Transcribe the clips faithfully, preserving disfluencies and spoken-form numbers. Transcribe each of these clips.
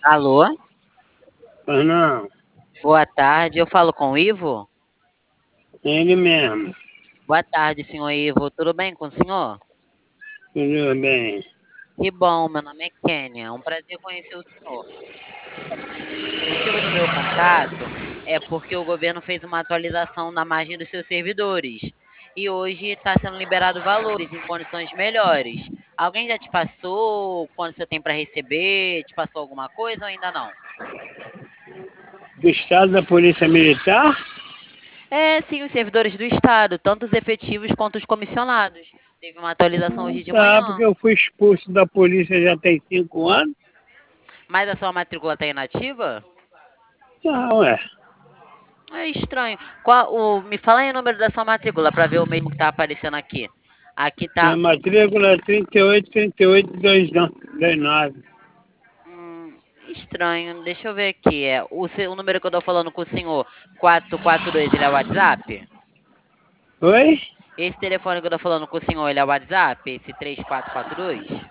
Alô? Pois não, Boa tarde, eu falo com o Ivo? ele mesmo. Boa tarde, senhor Ivo. Tudo bem com o senhor? Tudo bem. Que bom, meu nome é Kênia. É um prazer conhecer o senhor. O motivo do meu contato é porque o governo fez uma atualização na margem dos seus servidores e hoje está sendo liberado valores em condições melhores. Alguém já te passou quando você tem para receber? Te passou alguma coisa ou ainda não? Do estado da Polícia Militar? É, sim, os servidores do Estado, tanto os efetivos quanto os comissionados. Teve uma atualização hoje de Tá, manhã. porque eu fui expulso da polícia já tem cinco anos. Mas a sua matrícula está inativa? Não, é. É estranho. Qual, o, me fala aí o número da sua matrícula para ver o mesmo que tá aparecendo aqui. Aqui Minha tá. matrícula é trinta e oito, trinta e oito, vinte e nove. Hum, estranho. Deixa eu ver aqui. É, o, seu, o número que eu tô falando com o senhor, quatro quatro dois, ele é o WhatsApp? Oi? Esse telefone que eu tô falando com o senhor, ele é o WhatsApp? Esse três quatro quatro dois?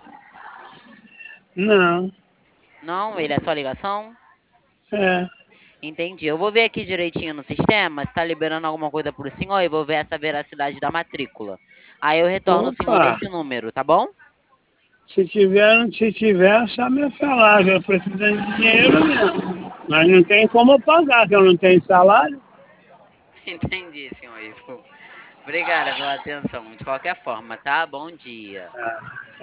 Não. Não, ele é só ligação? É. Entendi. Eu vou ver aqui direitinho no sistema se tá liberando alguma coisa pro senhor e vou ver essa veracidade da matrícula. Aí eu retorno o senhor Opa. desse número, tá bom? Se tiver, se tiver, só me falar. Eu precisando de dinheiro mesmo. Mas não tem como eu pagar, que eu não tenho salário. Entendi, senhor Ivo. Obrigada pela atenção. De qualquer forma, tá? Bom dia. Ah.